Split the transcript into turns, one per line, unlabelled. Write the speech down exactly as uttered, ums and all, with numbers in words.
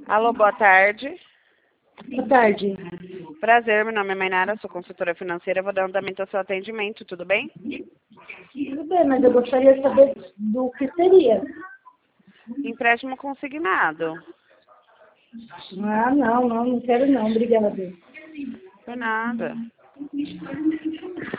Alô, boa tarde.
Boa tarde.
Prazer, meu nome é Mainara, sou consultora financeira, vou dar andamento ao seu atendimento, tudo bem?
Tudo bem, mas eu gostaria de saber do que seria.
Empréstimo consignado.
Ah, não, não, não quero não, obrigada.
Por nada.